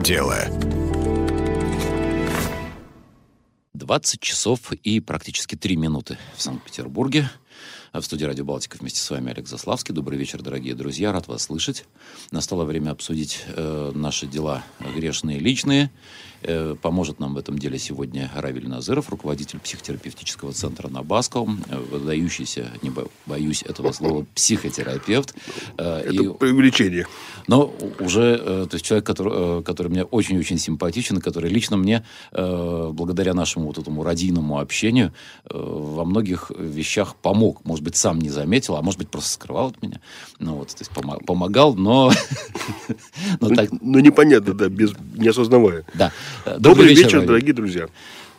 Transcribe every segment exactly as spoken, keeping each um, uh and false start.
дело. двадцать часов и практически три минуты в Санкт-Петербурге. В студии «Радио Балтика» вместе с вами Олег Заславский. Добрый вечер, дорогие друзья. Рад вас слышать. Настало время обсудить э, наши дела грешные, личные. Э, поможет нам в этом деле сегодня Равиль Назыров, руководитель психотерапевтического центра на Басковом, э, выдающийся, не бо- боюсь этого слова, психотерапевт. Э, Это и, преувеличение. но уже, э, то есть человек, который, э, который мне очень-очень симпатичен, и который лично мне, э, благодаря нашему вот этому радийному общению, э, во многих вещах помог. Может быть, сам не заметил, а может быть, просто скрывал от меня. Ну, вот, то есть пом- помогал, но... Ну, ну, непонятно, да, без, не осознавая. Да. Добрый вечер, дорогие друзья.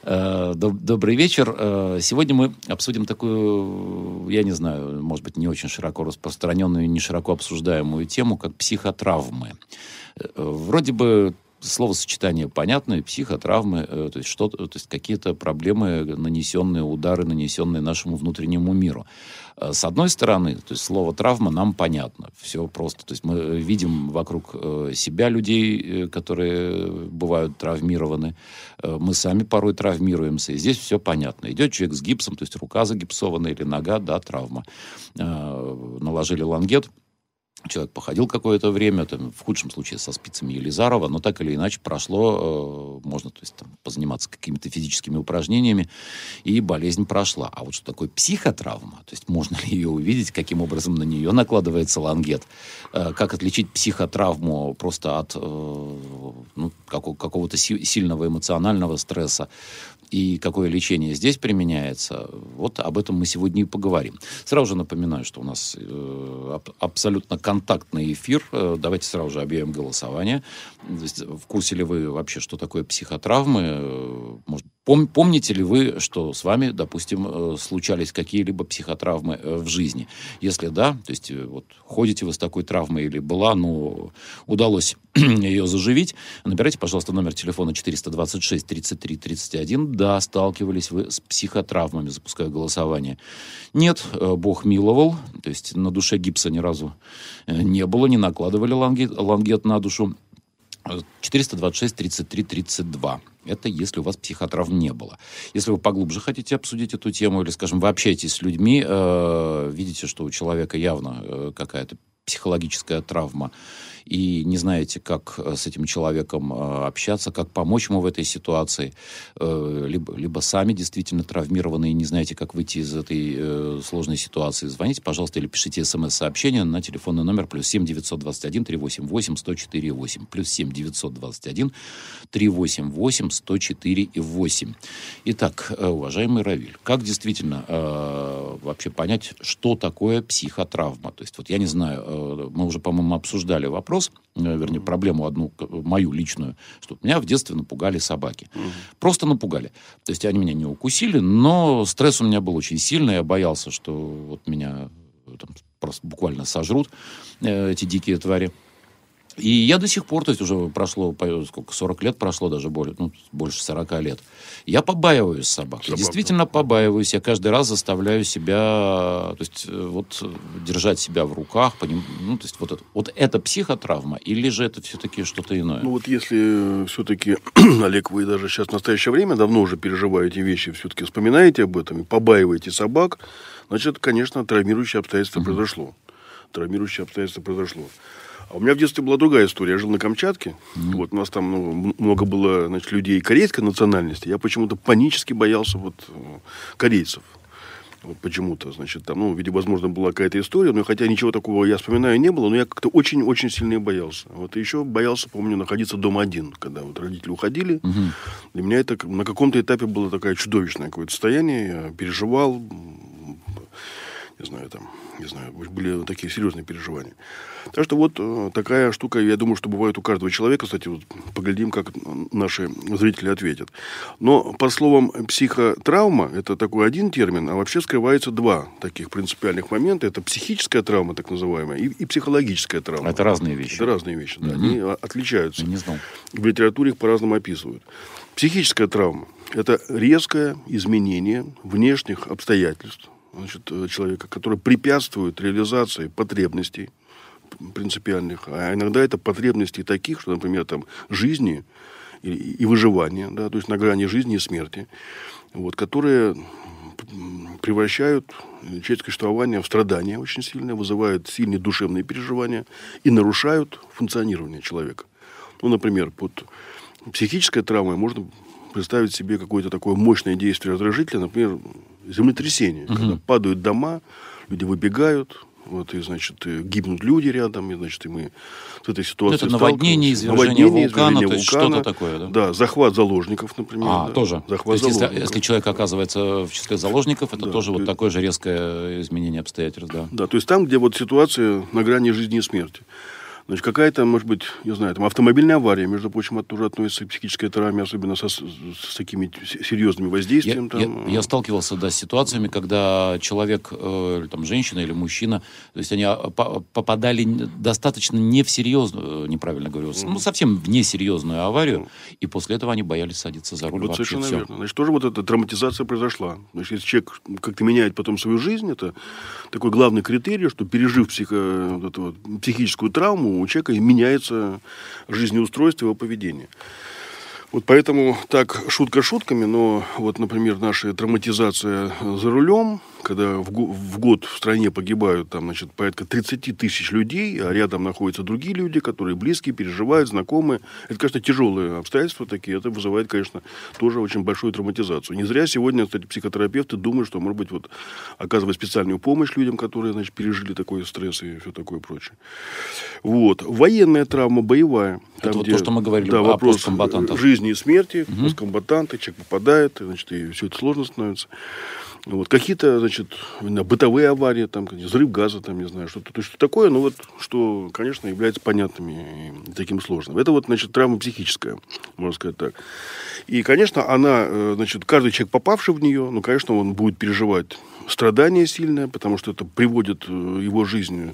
Добрый вечер. Сегодня мы обсудим такую, я не знаю, может быть, не очень широко распространенную, не широко обсуждаемую тему, как психотравмы. Вроде бы словосочетание понятное, психотравмы, то есть, что, то есть какие-то проблемы, нанесенные, удары, нанесенные нашему внутреннему миру. С одной стороны, то есть слово травма нам понятно, все просто. То есть мы видим вокруг себя людей, которые бывают травмированы. Мы сами порой травмируемся, и здесь все понятно. Идет человек с гипсом, то есть рука загипсована или нога, да, травма. Наложили лангет. Человек походил какое-то время, там, в худшем случае со спицами Елизарова, но так или иначе прошло, э, можно, то есть, там, позаниматься какими-то физическими упражнениями, и болезнь прошла. А вот что такое психотравма, то есть можно ли ее увидеть, каким образом на нее накладывается лангет, э, как отличить психотравму просто от э, ну, какого- какого-то си- сильного эмоционального стресса, и какое лечение здесь применяется, вот об этом мы сегодня и поговорим. Сразу же напоминаю, что у нас э, аб- абсолютно контактный эфир. Э, давайте сразу же объявим голосование. То есть, в курсе ли вы вообще, что такое психотравмы? Э, может, пом- помните ли вы, что с вами, допустим, э, случались какие-либо психотравмы э, в жизни? Если да, то есть э, вот ходите вы с такой травмой или была, но удалось ее заживить, набирайте, пожалуйста, номер телефона четыреста двадцать шесть тридцать три тридцать один. Да, сталкивались вы с психотравмами, запускаю голосование. Нет, э, Бог миловал, то есть на душе гипса ни разу э, не было, не накладывали лангет, лангет на душу. четыреста двадцать шесть тридцать три тридцать два. Это если у вас психотравм не было. Если вы поглубже хотите обсудить эту тему, или, скажем, вы общаетесь с людьми, э, видите, что у человека явно э, какая-то психологическая травма, и не знаете, как с этим человеком э, общаться, как помочь ему в этой ситуации, э, либо, либо сами действительно травмированы и не знаете, как выйти из этой э, сложной ситуации, звоните, пожалуйста, или пишите смс-сообщение на телефонный номер плюс семь девятьсот двадцать один триста восемьдесят восемь сто четыре восемь, плюс семь девятьсот двадцать один триста восемьдесят восемь сто четыре восемь. Итак, э, уважаемый Равиль, как действительно э, вообще понять, что такое психотравма? То есть, вот я не знаю, э, мы уже, по-моему, обсуждали вопрос, вернее, проблему одну, мою личную, что меня в детстве напугали собаки. Mm-hmm. Просто напугали. То есть они меня не укусили, но стресс у меня был очень сильный. Я боялся, что вот меня там, просто буквально сожрут э, эти дикие твари. И я до сих пор, то есть уже прошло, сколько, сорок лет прошло, даже более, ну, больше сорок лет. Я побаиваюсь собак. Я действительно побаиваюсь. Я каждый раз заставляю себя, то есть, вот, держать себя в руках. Поним, ну, то есть, вот это, вот это психотравма, или же это все-таки что-то иное? Ну, вот если все-таки, Олег, вы даже сейчас в настоящее время давно уже переживаете вещи, все-таки вспоминаете об этом и побаиваете собак, значит, конечно, травмирующее обстоятельство mm-hmm. произошло. Травмирующее обстоятельство произошло. А у меня в детстве была другая история. Я жил на Камчатке. Mm-hmm. Вот, у нас там ну, много было, значит, людей корейской национальности. Я почему-то панически боялся вот, корейцев. Вот почему-то, значит, там, ну, видимо, возможно, была какая-то история, но хотя ничего такого, я вспоминаю, не было, но я как-то очень-очень сильно боялся. Вот и еще боялся, помню, находиться дома один, когда вот родители уходили. Mm-hmm. Для меня это на каком-то этапе было такое чудовищное какое-то состояние. Я переживал, не знаю, там, не знаю, были такие серьезные переживания. Так что вот э, такая штука, я думаю, что бывает у каждого человека. Кстати, вот поглядим, как наши зрители ответят. Но по словам психотравма, это такой один термин, а вообще скрывается два таких принципиальных момента. Это психическая травма, так называемая, и, и психологическая травма. Это разные вещи. Это разные вещи, да. Mm-hmm. Они отличаются. Я не знал. В литературе их по-разному описывают. Психическая травма – это резкое изменение внешних обстоятельств, значит, человека, который препятствует реализации потребностей, принципиальных, а иногда это потребности таких, что, например, там, жизни и, и выживания, да, то есть на грани жизни и смерти, вот, которые превращают человеческое существование в страдания очень сильное, вызывают сильные душевные переживания и нарушают функционирование человека. Ну, например, под психической травмой можно представить себе какое-то такое мощное действие раздражителя, например, землетрясение, угу. когда падают дома, люди выбегают, вот, и, значит, и гибнут люди рядом, и, значит, и мы с этой ситуацией это наводнение, извержение наводнение, вулкана, извержение то есть вулкана, что-то такое, да? Да, захват заложников, например. А, да. тоже. Захват то есть, заложников. Если, если человек оказывается в числе заложников, это да, тоже вот есть... такое же резкое изменение обстоятельств, да? Да, то есть там, где вот ситуация на грани жизни и смерти. Значит, какая-то, может быть, не знаю, там автомобильная авария, между прочим, это тоже относится к психической травме, особенно со, с, с такими серьезными воздействиями. Я, там. я, я сталкивался, да, с ситуациями, когда человек, э, там, женщина или мужчина, то есть они по- попадали достаточно не в серьезную, неправильно говорю, mm-hmm. ну, совсем в несерьезную аварию, mm-hmm. и после этого они боялись садиться за руль вот вообще. Совершенно все. верно. Значит, тоже вот эта травматизация произошла. Значит, если человек как-то меняет потом свою жизнь, это такой главный критерий, что, пережив психо, вот эту вот, психическую травму, у человека меняется жизнеустройство, его поведение. Вот поэтому так, шутка шутками, но вот, например, наша травматизация за рулем, когда в, го- в год в стране погибают там, значит, порядка тридцать тысяч людей, а рядом находятся другие люди, которые близкие, переживают, знакомые. Это, конечно, тяжелые обстоятельства такие, это вызывает, конечно, тоже очень большую травматизацию. Не зря сегодня, кстати, психотерапевты думают, что, может быть, вот, оказывать специальную помощь людям, которые, значит, пережили такой стресс и все такое прочее. Вот. Военная травма, боевая. Это там, вот где, то, что мы говорили да, о вопрос посткомбатантах. жизни и смерти, угу. посткомбатанты, человек попадает, значит, и все это сложно становится. Вот. Какие-то, значит, бытовые аварии, там, взрыв газа, там, не знаю, что-то, то, что такое, но вот, что, конечно, является понятными и таким сложным. Это вот, значит, травма психическая, можно сказать так. И, конечно, она, значит, каждый человек, попавший в нее, ну, конечно, он будет переживать страдание сильное, потому что это приводит его жизнь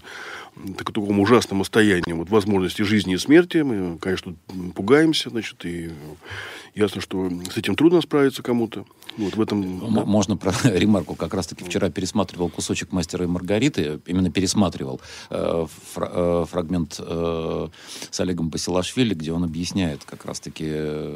к такому ужасному состоянию вот, возможности жизни и смерти. Мы, конечно, пугаемся, значит, и ясно, что с этим трудно справиться кому-то. Вот в этом... М- можно про ремарку. Как раз-таки вчера пересматривал кусочек «Мастера и Маргариты». Именно пересматривал э, фра- э, фрагмент э, с Олегом Басилашвили, где он объясняет как раз-таки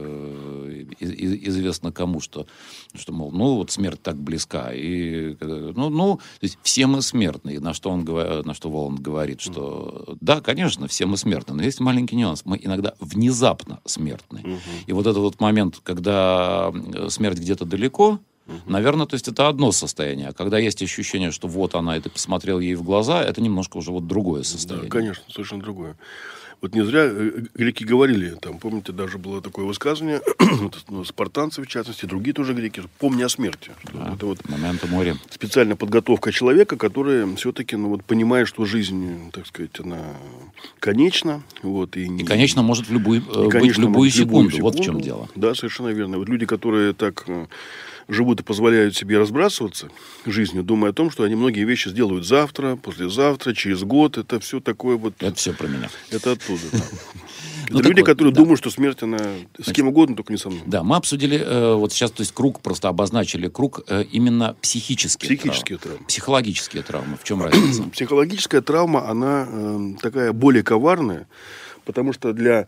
э, из- из- известно кому, что, что, мол, ну, вот смерть так близка. И, э, ну, ну, то есть все мы смертны. На что, он, говор- на что Воланд говорит, что да, конечно, все мы смертны, но есть маленький нюанс. Мы иногда внезапно смертны. Угу. И вот этот вот момент, когда смерть где-то далеко, Угу. наверное, то есть это одно состояние. А когда есть ощущение, что вот она, и ты посмотрел ей в глаза, это немножко уже вот другое состояние. Да, конечно, совершенно другое. Вот не зря греки говорили, там, помните, даже было такое высказывание, ну, спартанцы, в частности, другие тоже греки, помни о смерти. Да, это вот момента моря. специальная подготовка человека, который все-таки, ну, вот, понимает, что жизнь, так сказать, она конечна. Вот, и, И, конечно, может в любую, и, быть конечно, в любую в любую секунду. секунду. Вот в чем дело. Да, совершенно верно. Вот люди, которые так живут и позволяют себе разбрасываться жизнью, думая о том, что они многие вещи сделают завтра, послезавтра, через год. Это все такое вот... Это все про меня. Это оттуда, да. Ну, Это люди, вот, которые да. думают, что смерть, она с кем угодно, только не со мной. Да, мы обсудили, э, вот сейчас, то есть круг, просто обозначили круг э, именно психические, Психические травмы. травмы. Психологические травмы. В чем разница? Психологическая травма, она э, такая более коварная, потому что для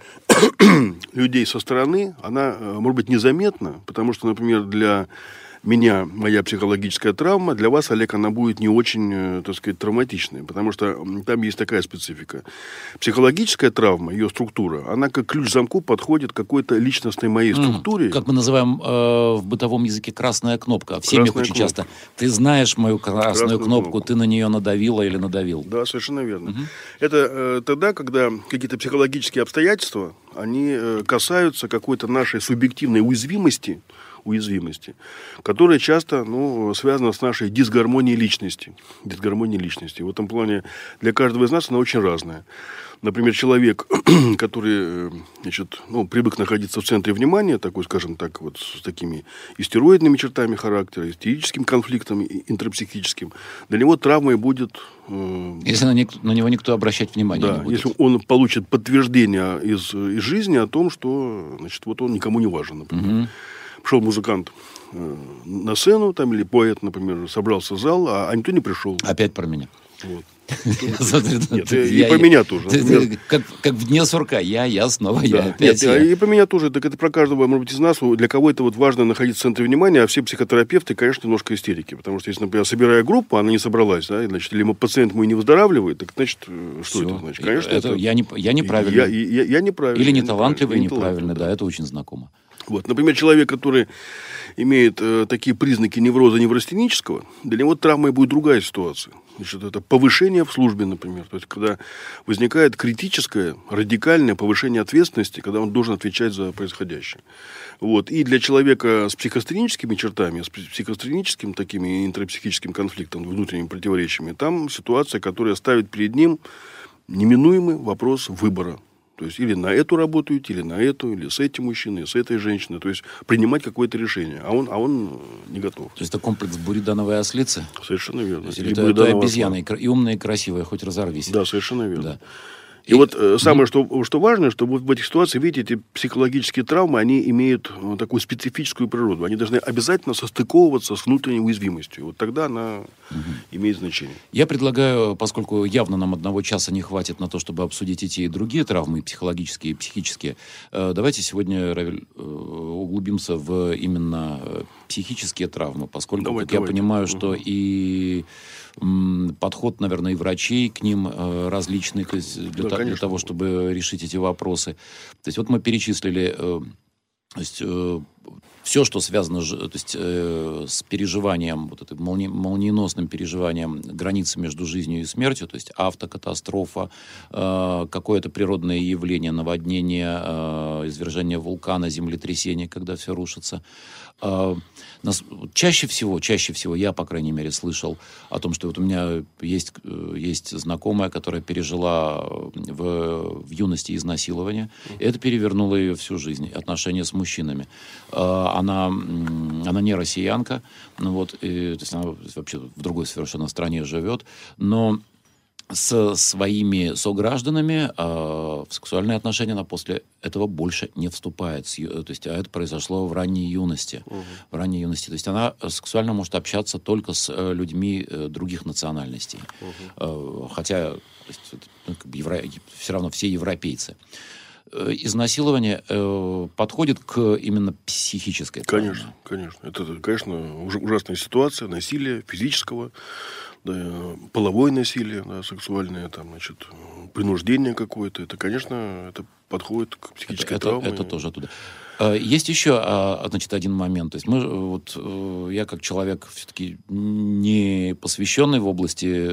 людей со стороны она, э, может быть, незаметна, потому что, например, для меня, моя психологическая травма, для вас, Олег, она будет не очень, э, так сказать, травматичной, потому что там есть такая специфика. Психологическая травма, ее структура, она как ключ к замку подходит к какой-то личностной моей структуре. Как мы называем э, в бытовом языке красная кнопка. В семьях Красная очень кнопка. часто. Ты знаешь мою красную, Красную кнопку, кнопку. ты на нее надавила или надавил. Да, совершенно верно. Мгм. Это э, тогда, когда какие-то психологические обстоятельства, они э, касаются какой-то нашей субъективной уязвимости, уязвимости, которая часто, ну, связана с нашей дисгармонией личности. Дисгармонией личности. В этом плане для каждого из нас она очень разная. Например, человек, который, значит, ну, привык находиться в центре внимания, такой, скажем так, вот с такими истероидными чертами характера, истерическим конфликтом интрапсихическим, для него травмой будет... Э, Если на, ник- на него никто обращать внимания да, не будет. если он получит подтверждение из, из жизни о том, что, значит, вот он никому не важен, например. Мгм. Пришел музыкант э, на сцену, там, или поэт, например, собрался в зал, а, а никто не пришел. Опять про меня. Вот. Нет, и по меня тоже. Как в дне сурка. Я, я, снова я, опять я. И по меня тоже. Так это про каждого, может быть, из нас. Для кого это вот важно находиться в центре внимания, а все психотерапевты, конечно, немножко истерики. Потому что, если, например, собирая группу, она не собралась, да, значит, или пациент мой не выздоравливает, так, значит, что это значит? Конечно, это... Я неправильный. Я неправильный. Или неталантливый, неправильный, да, это очень знакомо. Вот, например, человек, который имеет э, такие признаки невроза неврастенического, для него травмой будет другая ситуация. Значит, это повышение в службе, например. То есть, когда возникает критическое, радикальное повышение ответственности, когда он должен отвечать за происходящее. Вот. И для человека с психостеническими чертами, с психостеническим такими интрапсихическим конфликтом, внутренними противоречиями, там ситуация, которая ставит перед ним неминуемый вопрос выбора. То есть, или на эту работу идти, или на эту, или с этим мужчиной, с этой женщиной. То есть, принимать какое-то решение. А он, а он не готов. То есть, это комплекс буридановой ослицы? Совершенно верно. То есть, или это, это обезьяна, и, и умная, и красивая, хоть разорвись. Да, совершенно верно. Да. И, и вот э, самое, что, что важно, что вот в этих ситуациях, видите, эти психологические травмы, они имеют ну, такую специфическую природу. Они должны обязательно состыковываться с внутренней уязвимостью. Вот тогда она угу. имеет значение. Я предлагаю, поскольку явно нам одного часа не хватит на то, чтобы обсудить эти и другие травмы, психологические и психические, э, давайте сегодня, Равиль, э, углубимся в именно психические травмы, поскольку, давай, как давай. я понимаю, что угу. и м, подход, наверное, и врачей к ним э, различный, то есть для, да, та, для того, чтобы решить эти вопросы. То есть вот мы перечислили э, то есть, э, все, что связано то есть, э, с переживанием, вот это молни, молниеносным переживанием границы между жизнью и смертью, то есть автокатастрофа, э, какое-то природное явление, наводнение, э, извержение вулкана, землетрясение, когда все рушится. Э, нас, чаще всего, чаще всего я, по крайней мере, слышал о том, что вот у меня есть, есть знакомая, которая пережила в, в юности изнасилование, и это перевернуло ее всю жизнь, отношения с мужчинами. Э, Она, она не россиянка, ну вот, и, то есть она вообще в другой совершенно стране живет, но с своими согражданами э, в сексуальные отношения она после этого больше не вступает. То есть, а это произошло в ранней юности. Uh-huh. В ранней юности. То есть она сексуально может общаться только с э, людьми э, других национальностей. Uh-huh. Э, хотя то есть, ну, как бы евро... все равно все европейцы. Изнасилование э, подходит к именно психической травме. Конечно, конечно. Это, конечно, ужасная ситуация насилия физического, да, половое насилие, да, сексуальное, там, значит, принуждение какое-то. Это, конечно, это подходит к психической это, травме. Это, это тоже оттуда. Есть еще, значит, один момент. То есть мы, вот, я как человек все-таки не посвященный в области,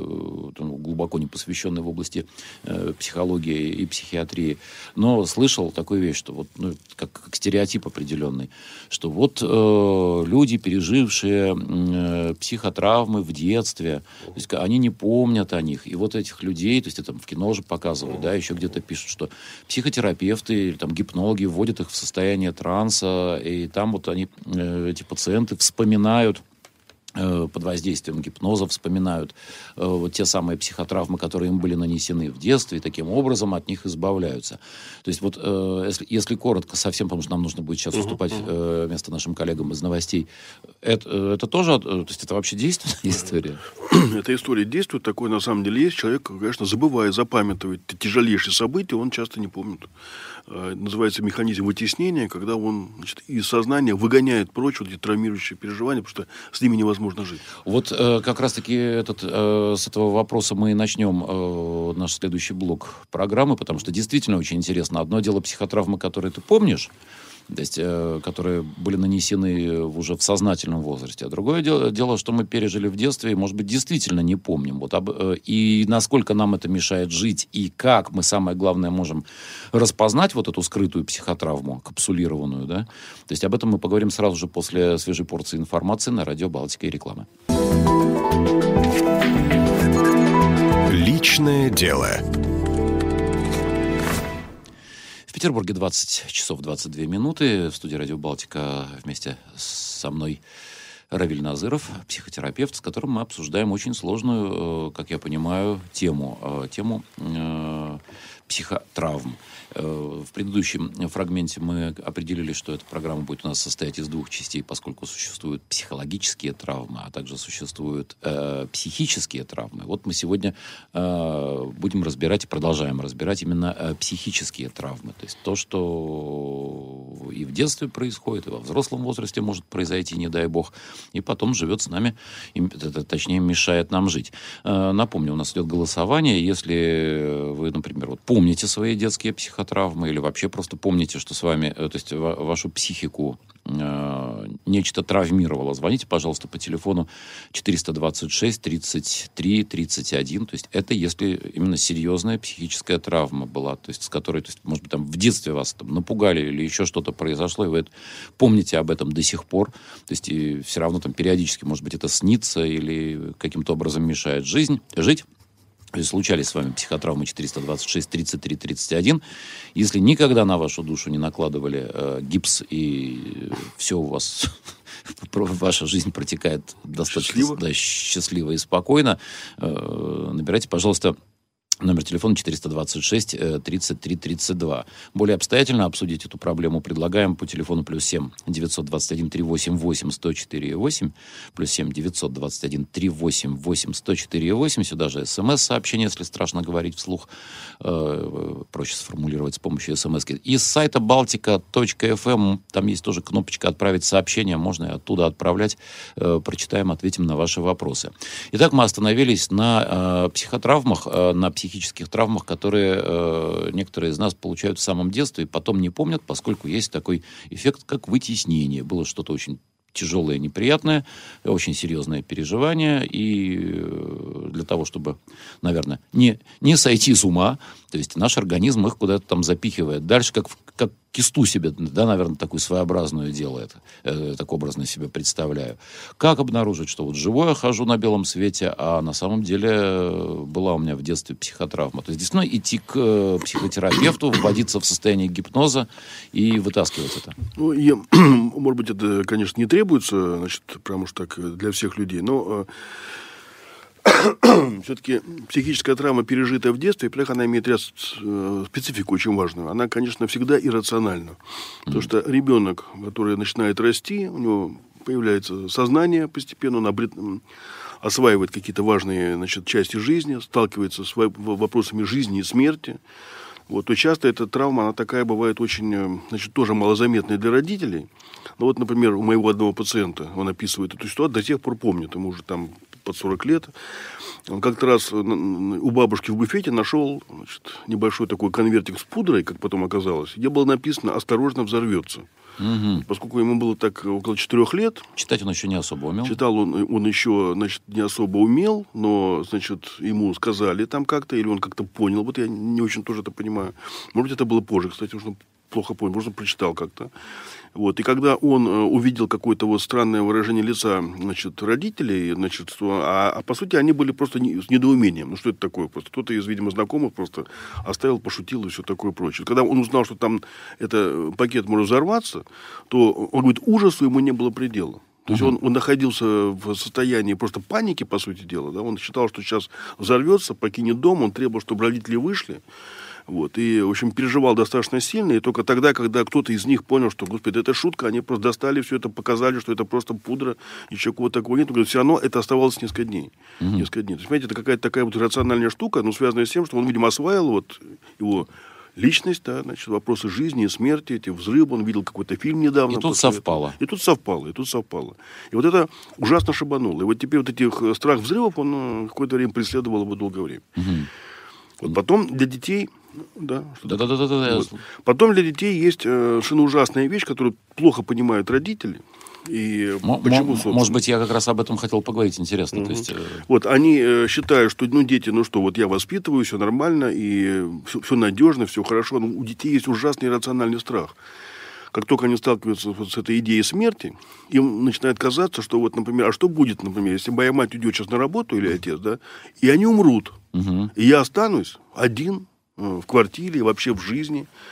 глубоко не посвященный в области психологии и психиатрии, но слышал такую вещь, что вот, ну, как, как стереотип определенный, что вот э, люди, пережившие э, психотравмы в детстве, то есть они не помнят о них. И вот этих людей, то есть это в кино же показывают, да, еще где-то пишут, что психотерапевты или там гипнологи вводят их в состояние состояние транса, и там вот они, эти пациенты вспоминают под воздействием гипноза, вспоминают э, вот те самые психотравмы, которые им были нанесены в детстве, и таким образом от них избавляются. То есть вот, э, если, если коротко совсем, потому что нам нужно будет сейчас uh-huh, уступать uh-huh. э, место нашим коллегам из новостей, это, это тоже, то есть это вообще действенная история? Эта история действует, такое на самом деле есть. Человек, конечно, забывает, запамятывает тяжелейшие события, он часто не помнит. Называется механизм вытеснения, когда он, значит, из сознания выгоняет прочь вот эти травмирующие переживания, потому что с ними невозможно жить. Вот э, как раз-таки этот, э, с этого вопроса мы и начнем э, наш следующий блок программы, потому что действительно очень интересно. Одно дело психотравмы, которые ты помнишь, то есть, э, которые были нанесены уже в сознательном возрасте. А другое дело, дело, что мы пережили в детстве и, может быть, действительно не помним. Вот, об, э, и насколько нам это мешает жить, и как мы, самое главное, можем распознать вот эту скрытую психотравму, капсулированную, да? То есть об этом мы поговорим сразу же после свежей порции информации на радио «Балтика» и рекламы. Личное дело. В Петербурге двадцать часов двадцать две минуты. В студии «Радио Балтика» вместе со мной Равиль Назыров, психотерапевт, с которым мы обсуждаем очень сложную, как я понимаю, тему. Тему психотравм. В предыдущем фрагменте мы определили, что эта программа будет у нас состоять из двух частей, поскольку существуют психологические травмы, а также существуют э, психические травмы. Вот мы сегодня э, будем разбирать и продолжаем разбирать именно э, психические травмы. То есть то, что и в детстве происходит, и во взрослом возрасте может произойти, не дай бог, и потом живет с нами, и, точнее, мешает нам жить. Э, напомню, у нас идет голосование. Если вы, например, вот помните свои детские психотравмы, травмы, или вообще просто помните, что с вами, то есть вашу психику э, нечто травмировало, звоните, пожалуйста, по телефону четыреста двадцать шесть тридцать три тридцать один. То есть это если именно серьезная психическая травма была, то есть с которой, то есть, может быть, там в детстве вас там напугали или еще что-то произошло, и вы это, помните об этом до сих пор. То есть и все равно там периодически, может быть, это снится или каким-то образом мешает жизнь, жить. Если случались с вами психотравмы четыреста двадцать шесть тридцать три тридцать один, если никогда на вашу душу не накладывали э, гипс и все у вас, ваша жизнь протекает достаточно счастливо, да, счастливо и спокойно, э, набирайте, пожалуйста, номер телефона четыреста двадцать шесть тридцать три тридцать два. Более обстоятельно обсудить эту проблему предлагаем по телефону плюс семь девятьсот двадцать один триста восемьдесят восемь сто четыре восемь, плюс семь девятьсот двадцать один триста восемьдесят восемь сто четыре восемь. Сюда же смс-сообщение, если страшно говорить вслух, э, проще сформулировать с помощью смс-ки. Из сайта балтика точка эф эм, там есть тоже кнопочка «Отправить сообщение», можно и оттуда отправлять. Э, прочитаем, ответим на ваши вопросы. Итак, мы остановились на э, психотравмах, э, на психотравмах, психических травмах, которые э, некоторые из нас получают в самом детстве и потом не помнят, поскольку есть такой эффект, как вытеснение. Было что-то очень тяжелое, неприятное, очень серьезное переживание, и для того, чтобы, наверное, не, не сойти с ума, то есть наш организм их куда-то там запихивает дальше, как, как кисту себе, да, наверное, такую своеобразную делает, э, так образно себе представляю. Как обнаружить, что вот живой я хожу на белом свете, а на самом деле была у меня в детстве психотравма? То есть действительно идти к э, психотерапевту, вводиться в состояние гипноза и вытаскивать это? Ну, я, может быть, это, конечно, не требуется, значит, прямо уж так для всех людей, но все-таки психическая травма, пережитая в детстве, во-первых, она имеет ряд э, специфику очень важную. Она, конечно, всегда иррациональна. Mm-hmm. Потому что ребенок, который начинает расти, у него появляется сознание постепенно, он обрет... осваивает какие-то важные, значит, части жизни, сталкивается с вопросами жизни и смерти. Вот, то часто эта травма, она такая бывает очень, значит, тоже малозаметная для родителей. Ну вот, например, у моего одного пациента, он описывает эту ситуацию, до тех пор помнит, ему уже там под сорок лет. Он как-то раз у бабушки в буфете нашел, значит, небольшой такой конвертик с пудрой, как потом оказалось, где было написано «Осторожно, взорвется». Угу. Поскольку ему было так около четырех лет. Читать он еще не особо умел. Читал он, он еще, значит, не особо умел, но, значит, ему сказали там как-то, или он как-то понял. Вот я не очень тоже это понимаю. Может быть, это было позже, кстати, уже плохо понял, может, прочитал как-то. Вот. И когда он э, увидел какое-то вот странное выражение лица, значит, родителей, значит, что, а, а по сути они были просто не, с недоумением. Ну, что это такое? Просто кто-то из, видимо, знакомых просто оставил, пошутил и все такое прочее. Когда он узнал, что там это, пакет может взорваться, то, он говорит, ужасу ему не было предела. То есть uh-huh. он, он находился в состоянии просто паники, по сути дела. Да? Он считал, что сейчас взорвется, покинет дом, он требовал, чтобы родители вышли. Вот, и, в общем, переживал достаточно сильно. И только тогда, когда кто-то из них понял, что, господи, это шутка, они просто достали все это, показали, что это просто пудра, ничего такого такого нет. Но все равно это оставалось несколько дней. Mm-hmm. Несколько дней. То есть, понимаете, это какая-то такая вот рациональная штука, но связанная с тем, что он, видимо, осваивал вот его личность, да, значит, вопросы жизни и смерти, эти взрывы. Он видел какой-то фильм недавно. И тут совпало. Этого. И тут совпало, и тут совпало. И вот это ужасно шибануло. И вот теперь вот этих страх взрывов, он какое-то время преследовал его долгое время. Mm-hmm. Вот потом для детей... Да, да, да, да, да, да. Вот. Потом для детей есть э, совершенно ужасная вещь, которую плохо понимают родители. И М- почему, м- может быть, я как раз об этом хотел поговорить, интересно. Угу. То есть, э... Вот они э, считают, что ну, дети, ну что, вот я воспитываю, все нормально, и все, все надежно, все хорошо. Но у детей есть ужасный иррациональный страх. Как только они сталкиваются вот с этой идеей смерти, им начинает казаться, что вот, например, а что будет, например, если моя мать уйдет сейчас на работу или отец, да, и они умрут, угу. и я останусь один в квартире, вообще в жизни.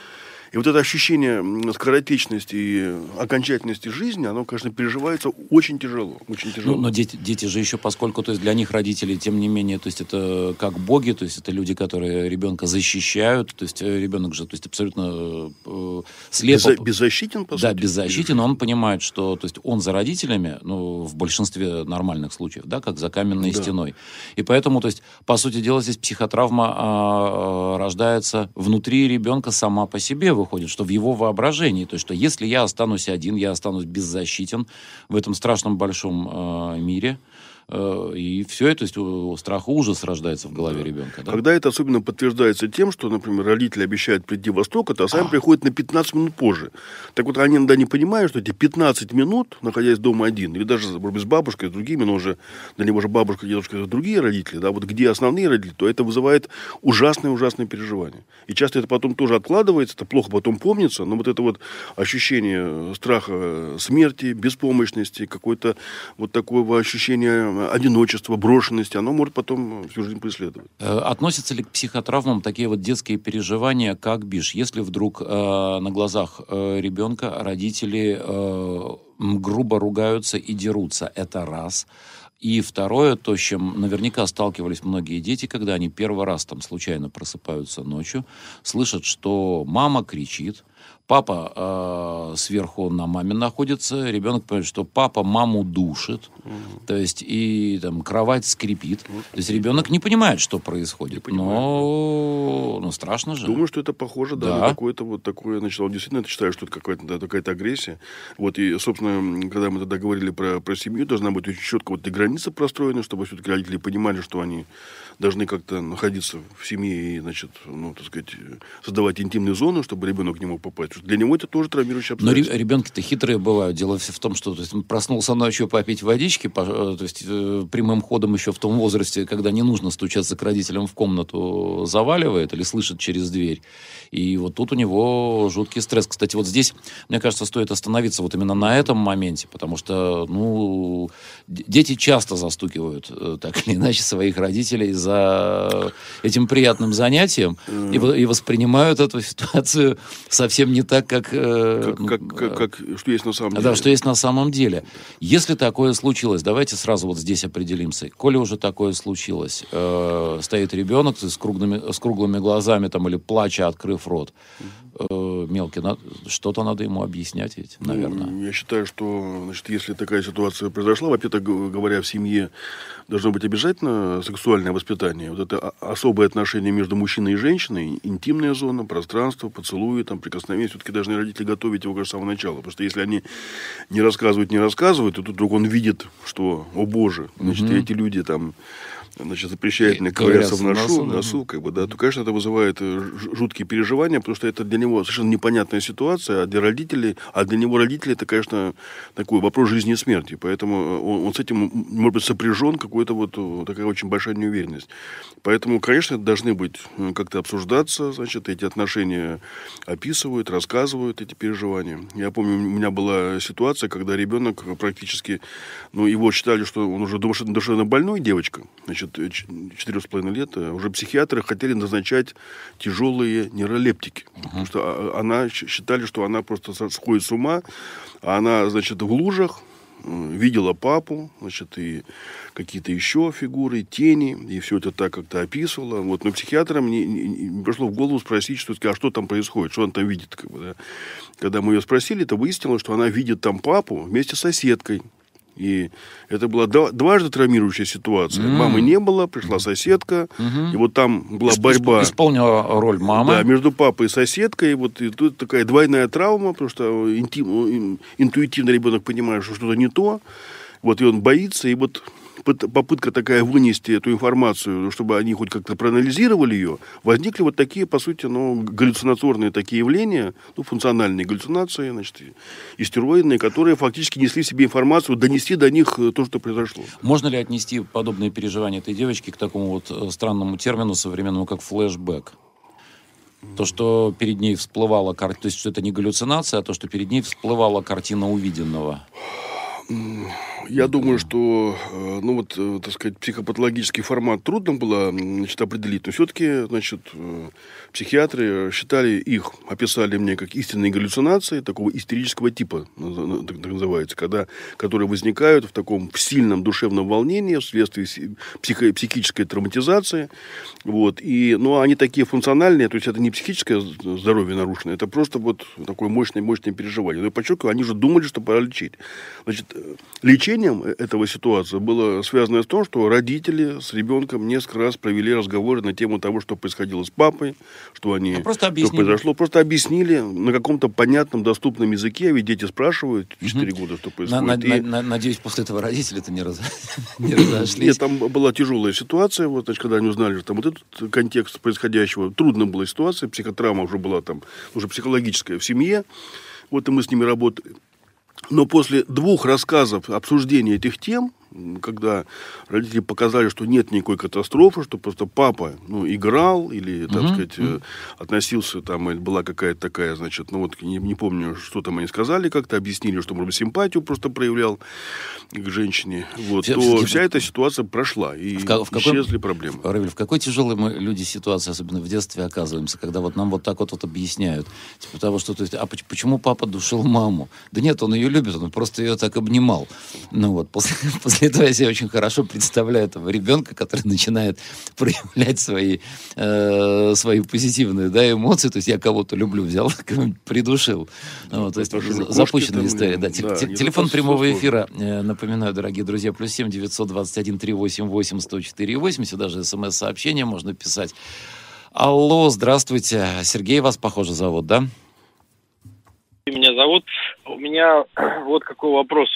И вот это ощущение скоротечности и окончательности жизни, оно, конечно, переживается очень тяжело. Очень тяжело. Ну, но дети, дети же еще, поскольку, то есть для них родители, тем не менее, то есть это как боги, то есть это люди, которые ребенка защищают, то есть ребенок же, то есть абсолютно э, слепо... Безза- беззащитен, по да, сути. беззащитен, но он понимает, что, то есть он за родителями, ну, в большинстве нормальных случаев, да, как за каменной Да. стеной. И поэтому, то есть, по сути дела, здесь психотравма а, рождается внутри ребенка сама по себе, выходит, что в его воображении. То есть, что если я останусь один, я останусь беззащитен в этом страшном большом э, мире, э, и все это, то есть, у- страх и ужас рождается в голове ребенка. Да? Когда это особенно подтверждается тем, что, например, родители обещают прийти во столько-то, а сами приходят на пятнадцать минут позже. Так вот, они иногда не понимают, что эти пятнадцать минут, находясь дома один, или даже, может быть, с бабушкой, с другими, но уже для него же бабушка, дедушка, это другие родители, да, вот где основные родители, то это вызывает ужасное-ужасное переживание. И часто это потом тоже откладывается, это плохо потом помнится, но вот это вот ощущение страха смерти, беспомощности, какое-то вот такого ощущения одиночества, брошенности, оно может потом всю жизнь преследовать. Э, Относятся ли к психотравмам такие вот детские переживания, как БИШ? Если вдруг э, на глазах э, ребенка родители э, м, грубо ругаются и дерутся, это раз. И второе, то, с чем наверняка сталкивались многие дети, когда они первый раз там случайно просыпаются ночью, слышат, что мама кричит, папа э, сверху на маме находится, ребенок понимает, что папа маму душит, Мгм. то есть и там кровать скрипит. То есть ребенок не понимает, что происходит, но, ну, страшно же. Думаю, что это похоже, да, Да. на какое-то вот такое, значит, он действительно это считает, что это какая-то, да, какая-то агрессия. Вот, и, собственно, м, когда мы тогда говорили про, про семью, должна быть очень четко вот эти границы простроены, чтобы все-таки родители понимали, что они должны как-то находиться в семье и, значит, ну, так сказать, создавать интимную зону, чтобы ребенок не мог попасть. Потому что для него это тоже травмирующее Но ре- обстоятельство. ребенки-то хитрые бывают. Дело все в том, что то есть, он проснулся ночью попить водички, по- э, то есть э, прямым ходом еще в том возрасте, когда не нужно стучаться к родителям в комнату, заваливает или слышит через дверь. И вот тут у него жуткий стресс. Кстати, вот здесь, мне кажется, стоит остановиться вот именно на этом моменте, потому что, ну, д- дети часто застукивают э, так или иначе своих родителей за этим приятным занятием и, во- и воспринимают эту ситуацию совсем не так, как... э, Как, ну, как, как, как- что есть на самом деле. да, что есть на самом деле. Если такое случилось, давайте сразу вот здесь определимся. Коли уже такое случилось, э, стоит ребенок с круглыми, с круглыми глазами там, или плача, открыв рот, э, мелкий, на- что-то надо ему объяснять ведь, наверное. Ну, я считаю, что, значит, если такая ситуация произошла, вообще-то г- говоря, в семье должно быть обязательно сексуальное воспитание. Вот это о- особое отношение между мужчиной и женщиной, интимная зона, пространство, поцелуи, там, прикосновения. Все-таки должны родители готовить его, конечно, с самого начала. Потому что если они не рассказывают, не рассказывают, то тут вдруг он видит, что, о боже, значит, Мгм. эти люди там, значит, запрещают мне И ковыряться в ковыряться в носу, носу, да. носу, как бы, да, то, конечно, это вызывает э, ж- жуткие переживания, потому что это для него совершенно непонятная ситуация, а для родителей, а для него родители, это, конечно, такой вопрос жизни и смерти. Поэтому он, он с этим, м, может быть, сопряжен, какой-то вот э, такая очень большая неуверенность. Поэтому, конечно, это должны быть э, как-то обсуждаться, значит, эти отношения описывают, рассказывают эти переживания. Я помню, у меня была ситуация, когда ребенок практически, ну, его считали, что он уже душ- душевно больной, девочка, значит, ч- четырех с половиной лет, а уже психиатры хотели назначать тяжелые нейролептики. Потому что а, она щ- считали, что она просто со- сходит с ума, а она, значит, в лужах м, видела папу, значит, и какие-то еще фигуры, тени, и все это так как-то описывала. Вот, но психиатрам не, не- не пришло в голову спросить, что, а что там происходит, что он там видит. Как бы, да. Когда мы ее спросили, то выяснилось, что она видит там папу вместе с соседкой. И это была два- дважды травмирующая ситуация. М. Мамы не было, пришла соседка, Мгм. и вот там была Исп- борьба. Исполнила роль мамы. Да, между папой и соседкой. Вот и тут такая двойная травма, потому что интим- интуитивно ребенок понимает, что что-то не то. Вот и он боится, и вот пыт- попытка такая вынести эту информацию, чтобы они хоть как-то проанализировали ее, возникли вот такие, по сути, ну, галлюцинаторные такие явления, ну, функциональные галлюцинации, значит, и стероидные, которые фактически несли в себе информацию, донести до них э, то, что произошло. Можно ли отнести подобные переживания этой девочки к такому вот э, странному термину современному, как флешбэк? То, что перед ней всплывала картина, то есть, что это не галлюцинация, а то, что перед ней всплывала картина увиденного. Я думаю, что, ну вот, так сказать, психопатологический формат трудно было, значит, определить, но все-таки, значит, психиатры считали их, описали мне как истинные галлюцинации такого истерического типа, так называется, когда, которые возникают в таком в сильном душевном волнении вследствие психо- психической травматизации, вот, и, ну, они такие функциональные, то есть это не психическое здоровье нарушено, это просто вот такое мощное, мощное переживание. Но я подчеркиваю, они же думали, что пора лечить. Значит, лечением этого ситуации было связано с тем, что родители с ребенком несколько раз провели разговоры на тему того, что происходило с папой, что они, ну, просто что произошло. Просто объяснили на каком-то понятном, доступном языке, ведь дети спрашивают в четыре угу. года, что происходит. На, на, и... на, надеюсь, после этого родители-то не, раз... не разошлись. Нет, там была тяжелая ситуация, вот, значит, когда они узнали, что там вот этот контекст происходящего, трудная была ситуация, психотравма уже была там, уже психологическая в семье, вот и мы с ними работали. Но после двух рассказов, обсуждения этих тем, когда родители показали, что нет никакой катастрофы, что просто папа, ну, играл или, так uh-huh. сказать, uh-huh. относился, там, или была какая-то такая, значит, ну, вот, не, не помню, что там они сказали, как-то объяснили, что, может быть, симпатию просто проявлял к женщине, вот, все, то все, вся эта ситуация прошла, и в, в исчезли какой, проблемы. Равиль, в какой тяжелой мы люди ситуации, особенно в детстве, оказываемся, когда вот нам вот так вот, вот объясняют, типа того, что, то есть, а почему папа душил маму? Да нет, он ее любит, он просто ее так обнимал. Ну, вот, после, после этого я себе очень хорошо представляю этого ребенка, который начинает проявлять свои, э, свои позитивные, да, эмоции. То есть я кого-то люблю, взял, кого-нибудь придушил. Да, вот, то есть запущенная история. Да, да, телефон прямого эфира, э, напоминаю, дорогие друзья, плюс семь девятьсот двадцать один триста восемьдесят восемь сто четыре восемь. Сюда же смс-сообщение можно писать. Алло, здравствуйте. Сергей вас, похоже, зовут, да? Меня зовут. У меня вот какой вопрос.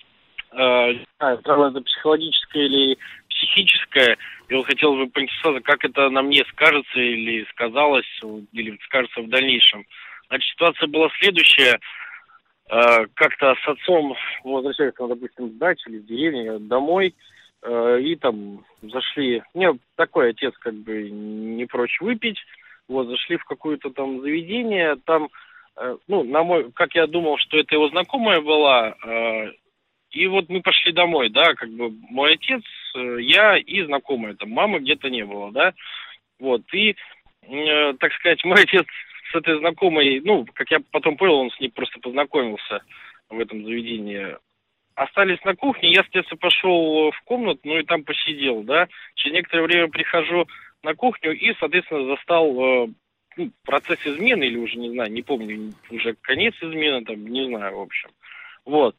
Не знаю, это психологическое или психическое. Я вот хотел бы поинтересоваться, как это на мне скажется или сказалось, или скажется в дальнейшем. Значит, ситуация была следующая. Как-то с отцом возвращались, допустим, с дачи или с деревни домой, и там зашли... Мне такой отец как бы не прочь выпить. Вот, зашли в какое-то там заведение, там, ну, на мой... Как я думал, что это его знакомая была... И вот мы пошли домой, да, как бы мой отец, я и знакомая, там мамы где-то не было, да, вот, и, э, так сказать, мой отец с этой знакомой, ну, как я потом понял, он с ней просто познакомился в этом заведении, остались на кухне, я, соответственно, пошел в комнату, ну, и там посидел, да, через некоторое время прихожу на кухню и, соответственно, застал э, ну, процесс измены, или уже, не знаю, не помню, уже конец измены, там, не знаю, в общем, вот.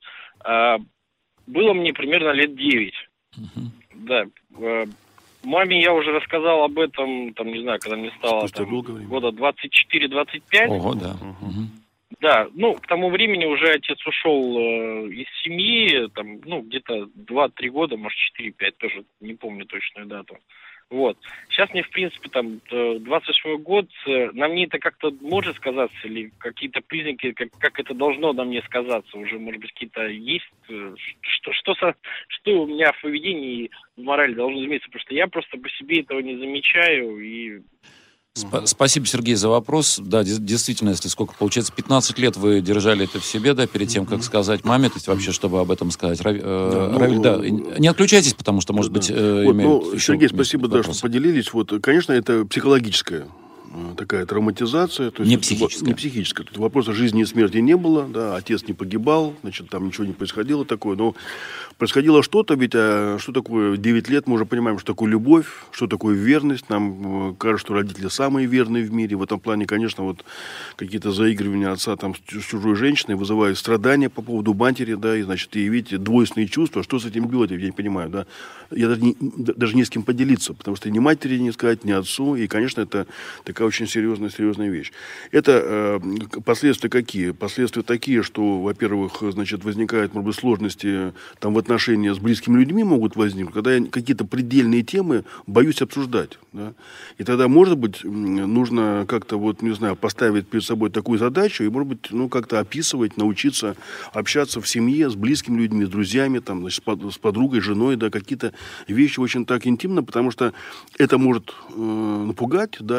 Было мне примерно лет девять. Uh-huh. Да. Маме я уже рассказал об этом, там, не знаю, когда мне стало там, года двадцать четыре двадцать пять. Ого, да. Uh-huh. Да, ну, к тому времени уже отец ушел э, из семьи, там, ну, где-то два-три года, может, четыре-пять, тоже не помню точную дату. Вот. Сейчас мне, в принципе, там, двадцать восьмой год, на мне это как-то может сказаться, или какие-то признаки, как, как это должно на мне сказаться, уже, может быть, какие-то есть, что, что, со, что у меня в поведении, в морали должно измениться, потому что я просто по себе этого не замечаю, и... Сп- спасибо, Сергей, за вопрос. Да, действительно, если сколько, получается, пятнадцать лет вы держали это в себе, да, перед тем, как сказать маме, то есть вообще, чтобы об этом сказать. Рави, э, да, Равиль, ну, да, не отключайтесь, потому что, может да, быть, э, вот, ну, Сергей, спасибо, да, что поделились. Вот, конечно, это психологическое такая травматизация. То есть не психическая. Не психическая. Тут вопроса жизни и смерти не было, да, отец не погибал, значит, там ничего не происходило такое, но происходило что-то, ведь а что такое девять лет, мы уже понимаем, что такое любовь, что такое верность, нам кажется, что родители самые верные в мире, в этом плане, конечно, вот какие-то заигрывания отца там с чужой женщиной вызывают страдания по поводу матери, да, и, значит, и видите, двойственные чувства, что с этим делать, я не понимаю, да, я даже не, даже не с кем поделиться, потому что ни матери не сказать, ни отцу, и, конечно, это такая очень серьезная, серьезная вещь. Это э, последствия какие? Последствия такие, что, во-первых, значит, возникают, может быть, сложности там в отношениях с близкими людьми могут возникнуть, когда я какие-то предельные темы боюсь обсуждать, да? И тогда, может быть, нужно как-то, вот, не знаю, поставить перед собой такую задачу и, может быть, ну, как-то описывать, научиться общаться в семье с близкими людьми, с друзьями, там, значит, с подругой, женой, да, какие-то вещи очень так интимно, потому что это может э, напугать, да, может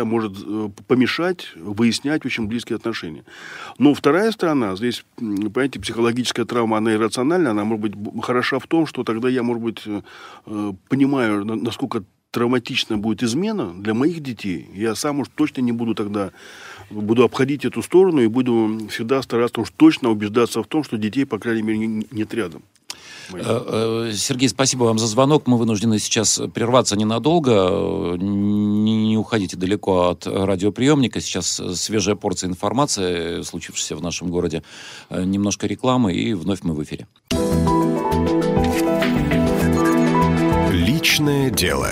помешать выяснять очень близкие отношения. Но вторая сторона, здесь, понимаете, психологическая травма, она иррациональна, она может быть хороша в том, что тогда я, может быть, понимаю, насколько травматична будет измена для моих детей. Я сам уж точно не буду тогда, буду обходить эту сторону и буду всегда стараться уж точно убеждаться в том, что детей, по крайней мере, нет рядом. Сергей, спасибо вам за звонок. Мы вынуждены сейчас прерваться ненадолго. Не уходите далеко от радиоприемника. Сейчас свежая порция информации, случившаяся в нашем городе. Немножко рекламы, и вновь мы в эфире. Личное дело.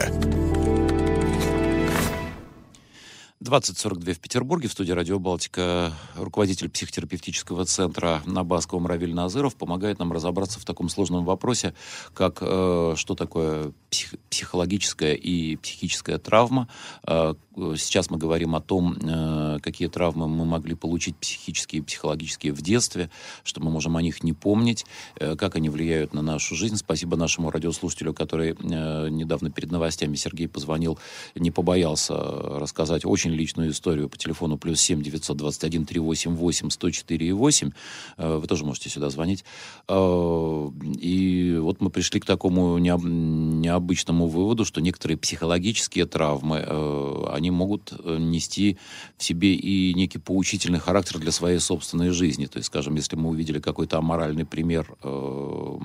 двадцать сорок два в Петербурге. В студии «Радио Балтика» руководитель психотерапевтического центра на Басковом Равиль Назыров помогает нам разобраться в таком сложном вопросе, как э, что такое псих, психологическая и психическая травма. Э, сейчас мы говорим о том, э, какие травмы мы могли получить психические и психологические в детстве, что мы можем о них не помнить, э, как они влияют на нашу жизнь. Спасибо нашему радиослушателю, который э, недавно перед новостями, Сергей, позвонил, не побоялся рассказать очень личную историю по телефону плюс семь девятьсот двадцать один триста восемьдесят восемь сто четыре восемь. Вы тоже можете сюда звонить. И вот мы пришли к такому необычному выводу, что некоторые психологические травмы, они могут нести в себе и некий поучительный характер для своей собственной жизни. То есть, скажем, если мы увидели какой-то аморальный пример в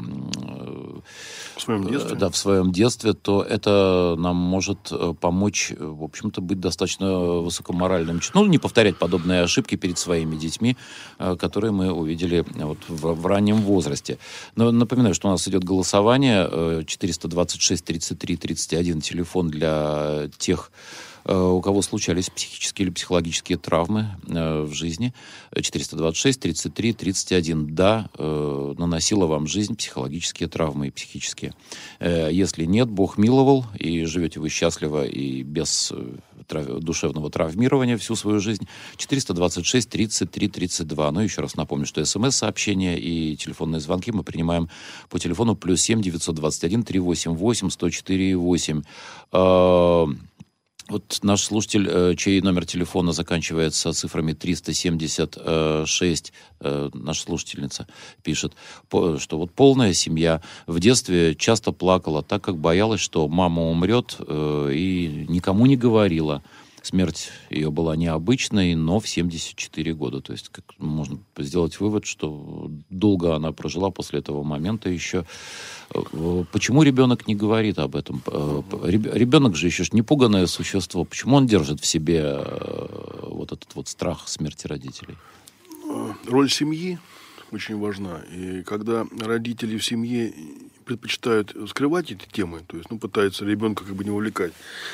своем детстве, да, в своем детстве, то это нам может помочь, в общем-то, быть достаточно высокоморальным, ну, не повторять подобные ошибки перед своими детьми, которые мы увидели вот в, в раннем возрасте. Но напоминаю, что у нас идет голосование четыреста двадцать шесть тридцать три тридцать один, телефон для тех, у кого случались психические или психологические травмы э, в жизни. четыреста двадцать шесть тридцать три тридцать один. Да, э, наносила вам жизнь психологические травмы и психические. Э, если нет, Бог миловал, и живете вы счастливо и без э, трав... душевного травмирования всю свою жизнь. четыреста двадцать шесть тридцать три тридцать два. Ну, еще раз напомню, что смс-сообщения и телефонные звонки мы принимаем по телефону плюс семь девятьсот двадцать один триста восемьдесят восемь сто четыре восемь. Э, Вот наш слушатель, чей номер телефона заканчивается цифрами триста семьдесят шесть, наша слушательница пишет, что вот полная семья в детстве часто плакала, так как боялась, что мама умрет, и никому не говорила. Смерть ее была необычной, но в семьдесят четыре года. То есть как можно сделать вывод, что долго она прожила после этого момента еще. Почему ребенок не говорит об этом? Ребенок же еще ж непуганное существо. Почему он держит в себе вот этот вот страх смерти родителей? Роль семьи очень важна. И когда родители в семье предпочитают скрывать эти темы, то есть, ну, пытаются ребенка как бы не увлекать,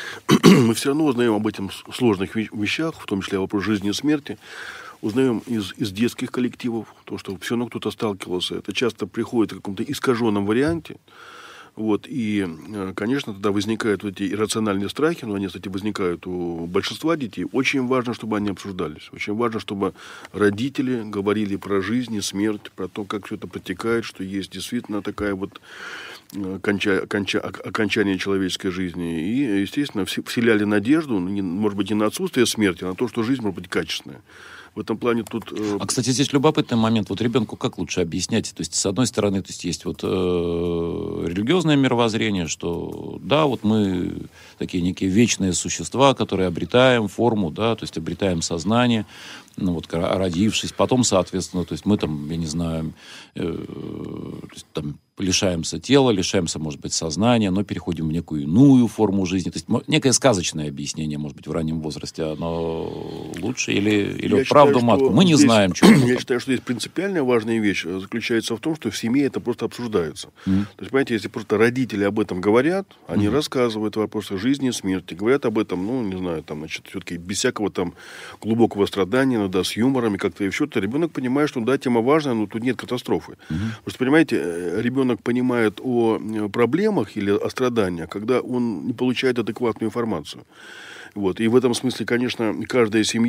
мы все равно узнаем об этом сложных вещах, в том числе о вопросе жизни и смерти, узнаем из, из детских коллективов, то, что все равно кто-то сталкивался. Это часто приходит в каком-то искаженном варианте. Вот, и, конечно, тогда возникают вот эти иррациональные страхи, но они, кстати, возникают у большинства детей. Очень важно, чтобы они обсуждались. Очень важно, чтобы родители говорили про жизнь и смерть, про то, как все это протекает, что есть действительно такая вот конча, конча, окончание человеческой жизни. И, естественно, вселяли надежду, может быть, не на отсутствие смерти, а на то, что жизнь может быть качественная. В этом плане тут... Э... А, кстати, здесь любопытный момент. Вот ребенку как лучше объяснять? То есть, с одной стороны, то есть, есть вот э, религиозное мировоззрение, что да, вот мы такие некие вечные существа, которые обретаем форму, да, то есть обретаем сознание, ну вот, родившись. Потом, соответственно, то есть мы там, я не знаю, э, то есть, там, лишаемся тела, лишаемся, может быть, сознания, но переходим в некую иную форму жизни. То есть некое сказочное объяснение, может быть, в раннем возрасте, оно лучше или, или вот правду матку? Мы не здесь, знаем, что это. Я считаю, что здесь принципиальная важная вещь заключается в том, что в семье это просто обсуждается. Mm-hmm. То есть, понимаете, если просто родители об этом говорят, они mm-hmm. рассказывают вопросы жизни и смерти, говорят об этом, ну, не знаю, там, значит, все-таки без всякого там глубокого страдания, но да, с юмором и как-то и все, то ребенок понимает, что да, тема важная, но тут нет катастрофы. Mm-hmm. Просто, понимаете, ребенок понимает о проблемах или о страданиях, когда он не получает адекватную информацию. Вот. И в этом смысле, конечно, каждая семья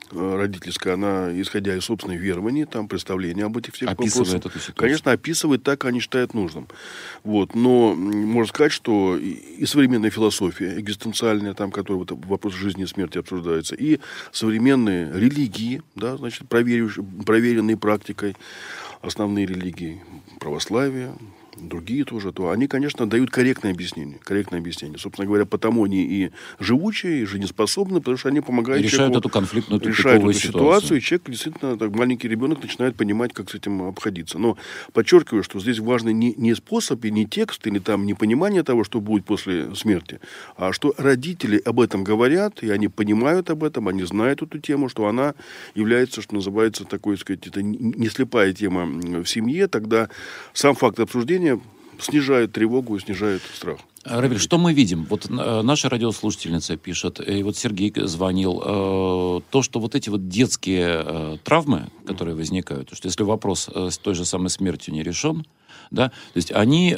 родительская, она, исходя из собственной верований, там, представления об этих всех описывает вопросах, эту ситуацию. Конечно, описывает так, как они считают нужным. Вот. Но можно сказать, что и современная философия экзистенциальная, там, которая вот, вопрос жизни и смерти обсуждается, и современные религии, да, значит, проверенные практикой, основные религии, православие, другие тоже, то они, конечно, дают корректное объяснение. Корректное объяснение. Собственно говоря, потому они и живучие, и жизнеспособны, потому что они помогают решают человеку, эту конфликтную решают эту ситуацию. ситуацию, и человек, действительно, так, маленький ребенок начинает понимать, как с этим обходиться. Но подчеркиваю, что здесь важно не, не способ, и не текст, или там не понимание того, что будет после смерти, а что родители об этом говорят, и они понимают об этом, они знают эту тему, что она является, что называется, такой, сказать, это не слепая тема в семье, тогда сам факт обсуждения снижает тревогу и снижает страх. Равиль, что мы видим? Вот э, наша радиослушательница пишет, и вот Сергей звонил, э, то, что вот эти вот детские э, травмы, которые возникают, что если вопрос э, с той же самой смертью не решен, да, то есть они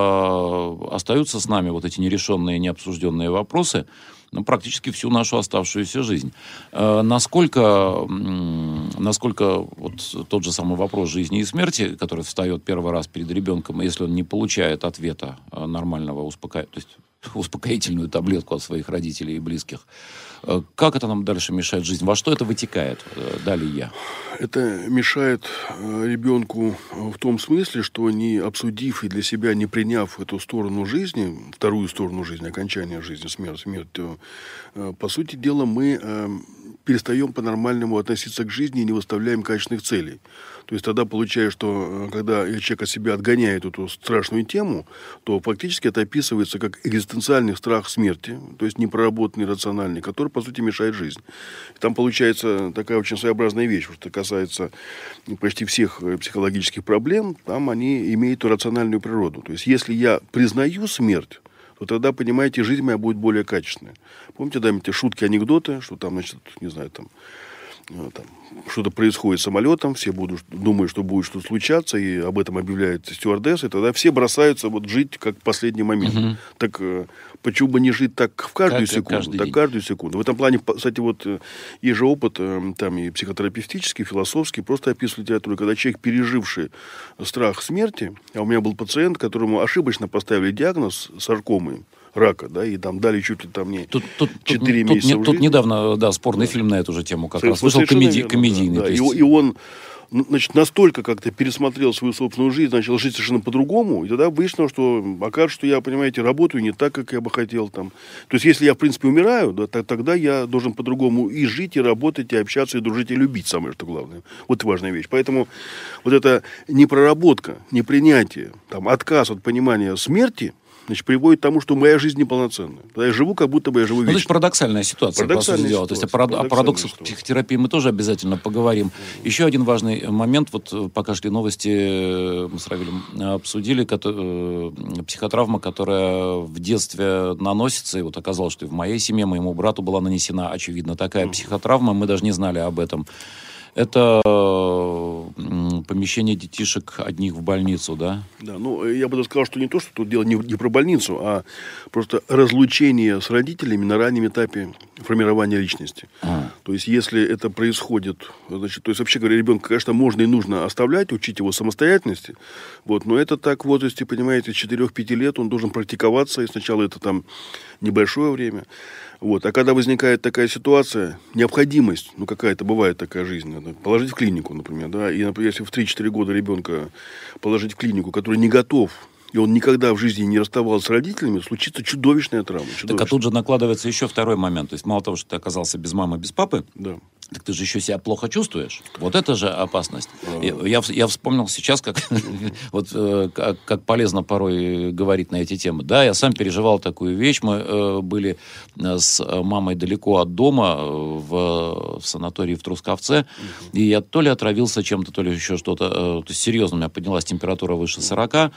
э, остаются с нами, вот эти нерешенные, необсужденные вопросы, ну, практически всю нашу оставшуюся жизнь. Э, насколько, м, насколько вот тот же самый вопрос жизни и смерти, который встает первый раз перед ребенком, если он не получает ответа э, нормального, успока... то есть успокоительную таблетку от своих родителей и близких, э, как это нам дальше мешает жизнь? Во что это вытекает? Э, далее я. Это мешает э, ребенку в том смысле, что не обсудив и для себя не приняв эту сторону жизни, вторую сторону жизни, окончание жизни, смерть, смерть, то, э, по сути дела, мы э, перестаем по-нормальному относиться к жизни и не выставляем качественных целей. То есть тогда получается, что когда человек от себя отгоняет эту страшную тему, то фактически это описывается как экзистенциальный страх смерти, то есть непроработанный, рациональный, который, по сути, мешает жизни. И там получается такая очень своеобразная вещь, что касается почти всех психологических проблем, там они имеют рациональную природу. То есть если я признаю смерть, то тогда, понимаете, жизнь моя будет более качественная. Помните, да, эти шутки, анекдоты, что там, значит, не знаю, там, там что-то происходит с самолетом, все будут, думают, что будет что-то случаться, и об этом объявляет стюардесса, и тогда все бросаются вот жить как в последний момент. Uh-huh. Так почему бы не жить так в каждую как, секунду? Так каждую секунду. В этом плане, кстати, вот есть же опыт, там и психотерапевтический, и философский, просто описывают литературу, когда человек, переживший страх смерти, а у меня был пациент, которому ошибочно поставили диагноз саркомы, рака, да, и там дали чуть ли там не тут, тут, четыре тут, месяца тут, тут недавно, да, спорный да. фильм на эту же тему как раз вышел, комеди, верно, комедийный. Да, да. Есть... И, и он, значит, настолько как-то пересмотрел свою собственную жизнь, начал жить совершенно по-другому, и тогда выяснилось, что окажется, что я, понимаете, работаю не так, как я бы хотел там. То есть, если я, в принципе, умираю, да, то, тогда я должен по-другому и жить, и работать, и общаться, и дружить, и любить, самое что главное. Вот важная вещь. Поэтому вот эта непроработка, непринятие, там, отказ от понимания смерти, значит, приводит к тому, что моя жизнь неполноценная. Я живу, как будто бы я живу вечно. Ну, это парадоксальная ситуация. Парадоксальная ситуация. То есть о, парад... о парадоксах ситуация. Психотерапии мы тоже обязательно поговорим. Mm-hmm. Еще один важный момент. Вот пока шли новости, мы с Равилем обсудили, который... психотравма, которая в детстве наносится. И вот оказалось, что и в моей семье, моему брату была нанесена, очевидно, такая mm-hmm. психотравма. Мы даже не знали об этом. Это помещение детишек одних в больницу, да? Да, ну, я бы даже сказал, что не то, что тут дело не, не про больницу, а просто разлучение с родителями на раннем этапе формирования личности. А. То есть, если это происходит, значит, то есть, вообще говоря, ребенка, конечно, можно и нужно оставлять, учить его самостоятельности, вот, но это так в возрасте, понимаете, с четырёх-пяти лет он должен практиковаться, и сначала это там небольшое время. Вот. А когда возникает такая ситуация, необходимость, ну какая-то бывает такая жизнь, надо положить в клинику, например, да, и, например, если в три-четыре года ребенка положить в клинику, который не готов, и он никогда в жизни не расставался с родителями, случится чудовищная травма. Чудовищная. Так, а тут же накладывается еще второй момент. То есть, мало того, что ты оказался без мамы, без папы, да. так ты же еще себя плохо чувствуешь. Вот это же опасность. А... Я, я вспомнил сейчас, как, вот, как, как полезно порой говорить на эти темы. Да, я сам переживал такую вещь. Мы э, были с мамой далеко от дома, в, в санатории в Трусковце, угу. и я то ли отравился чем-то, то ли еще что-то. Э, то есть, серьезно, у меня поднялась температура выше сорока.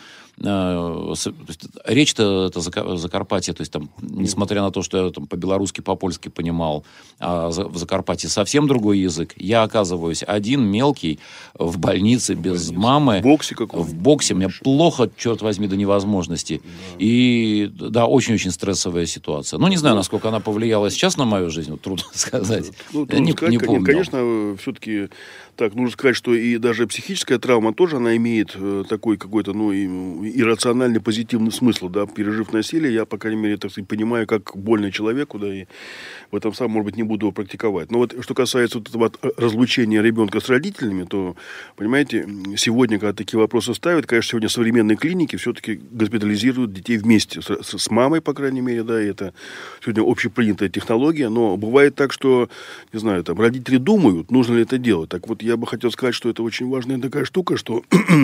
Речь-то это Закарпатье, то есть там, несмотря на то, что я там по-белорусски, по-польски понимал, а в Закарпатье совсем другой язык, я оказываюсь один, мелкий, в больнице, без больнице. мамы. В боксе каком-то. В боксе. Мне плохо, черт возьми, до невозможности. Да. И, да, очень-очень стрессовая ситуация. Ну, не знаю, насколько она повлияла сейчас на мою жизнь, вот трудно сказать. Ну, не, не, сказать, не конечно, помню. конечно, все-таки так, нужно сказать, что и даже психическая травма тоже, она имеет э, такой какой-то, ну, и, иррациональный позитивный смысл, да, пережив насилие, я, по крайней мере, так сказать, понимаю, как больно человеку, да, и в этом самом, может быть, не буду его практиковать. Но вот, что касается вот этого разлучения ребенка с родителями, то, понимаете, сегодня, когда такие вопросы ставят, конечно, сегодня современные клиники все-таки госпитализируют детей вместе с, с, с мамой, по крайней мере, да, и это сегодня общепринятая технология, но бывает так, что, не знаю, там, родители думают, нужно ли это делать. Так вот, я бы хотел сказать, что это очень важная такая штука, что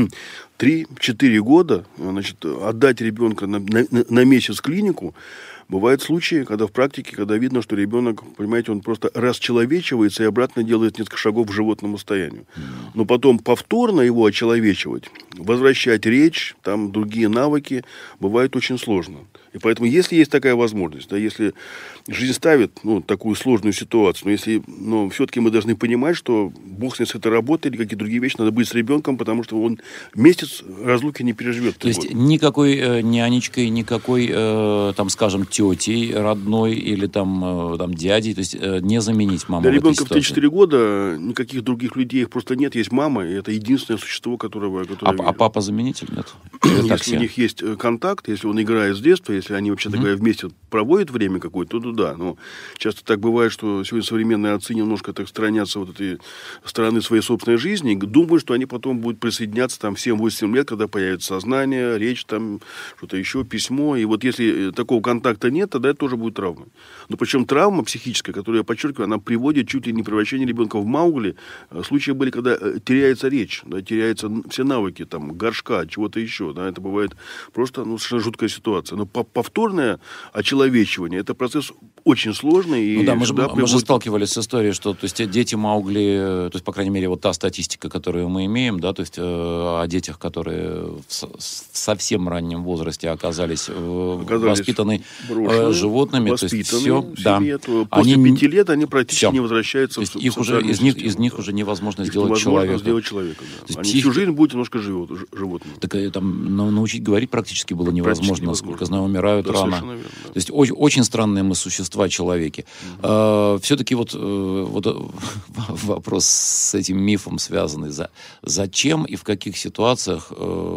три-четыре года, значит, отдать ребенка на, на, на месяц в клинику. Бывают случаи, когда в практике, когда видно, что ребенок, понимаете, он просто расчеловечивается и обратно делает несколько шагов к животному состоянию. Но потом повторно его очеловечивать, возвращать речь, там другие навыки, бывает очень сложно. И поэтому, если есть такая возможность, да, если жизнь ставит, ну, такую сложную ситуацию, но если, но все-таки мы должны понимать, что бог с ним, с этой работой или какие-то другие вещи, надо быть с ребенком, потому что он месяц разлуки не переживет. То есть год. никакой э, нянечкой, никакой, э, там, скажем, тетей родной или там, э, там дядей, то есть э, не заменить маму. Для в ребенка в этой три-четыре года никаких других людей их просто нет, есть мама, и это единственное существо, которое... которое... А, а папа заменитель нет? Если у них есть контакт, если он играет с детства, если они, вообще-то говоря, вместе проводят время какое-то, то да. Но часто так бывает, что сегодня современные отцы немножко так сторонятся вот этой стороны своей собственной жизни, думают, что они потом будут присоединяться там в семь-восемь лет, когда появится сознание, речь, там что-то еще, письмо. И вот если такого контакта нет, тогда это тоже будет травма. Но причем травма психическая, которую я подчеркиваю, она приводит чуть ли не превращение ребенка в Маугли. Случаи были, когда теряется речь, да, теряются все навыки, там, горшка, чего-то еще. Да, это бывает просто, ну, совершенно жуткая ситуация. Но повторное очеловечивание — это процесс очень сложный. И ну да, мы же, приводит... мы же сталкивались с историей, что, то есть, дети Маугли, то есть, по крайней мере, вот та статистика, которую мы имеем, да, то есть, э, о детях, которые в, в совсем раннем возрасте оказались, э, оказались воспитаны брошены, животными, то есть, все, да. После они, пяти лет они практически все. не возвращаются то есть, в их уже, из, них, из них да. уже невозможно их сделать невозможно человека. сделать человека, да. Они псих... всю жизнь будут немножко живут, животными. Так там научить говорить практически было невозможно, насколько знаю, умирают да, рано. Верно, да. То есть очень, очень странные мы существа, человеки. Угу. А, все-таки вот, вот вопрос с этим мифом связанный. За, зачем и в каких ситуациях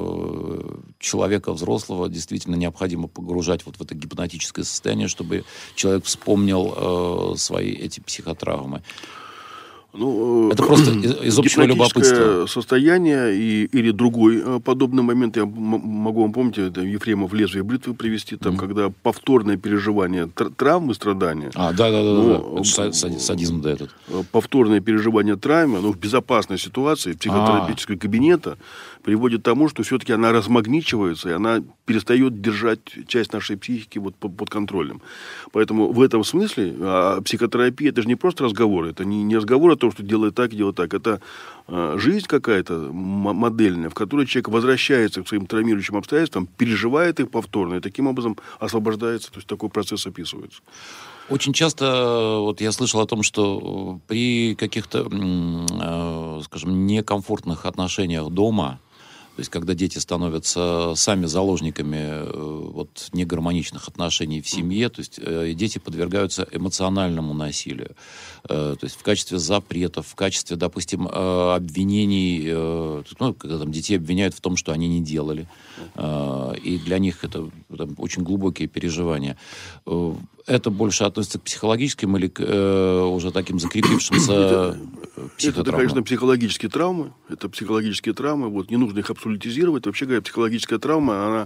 э, человека взрослого действительно необходимо погружать вот в это гипнотическое состояние, чтобы человек вспомнил э, свои эти психотравмы? Ну, это просто из, из общего любопытства. Состояние и, или другой подобный момент, я могу вам помнить, это Ефремов «Лезвие бритвы» привести, там, mm-hmm. когда повторное переживание тр- травмы, страдания. А, да, да, да, ну, да. Садизм, да, этот. Повторное переживание травмы, ну, в безопасной ситуации психотерапевтического А-а-а. кабинета приводит к тому, что все-таки она размагничивается, и она перестает держать часть нашей психики вот под контролем. Поэтому в этом смысле а психотерапия — это же не просто разговор, это не, не разговор о том, что делай так, делай так. Это а, жизнь какая-то м- модельная, в которой человек возвращается к своим травмирующим обстоятельствам, переживает их повторно, и таким образом освобождается. То есть такой процесс описывается. Очень часто вот я слышал о том, что при каких-то, э, скажем, некомфортных отношениях дома, то есть когда дети становятся сами заложниками э, вот, негармоничных отношений в семье, то есть э, дети подвергаются эмоциональному насилию. Э, то есть в качестве запретов, в качестве, допустим, э, обвинений, э, ну, когда там детей обвиняют в том, что они не делали. Э, и для них это там, очень глубокие переживания. Э, это больше относится к психологическим или к э, уже таким закрепившимся психотравмам? Это, конечно, психологические травмы. Это психологические травмы. Вот, не нужно их абсолютизировать. Вообще говоря, психологическая травма, она...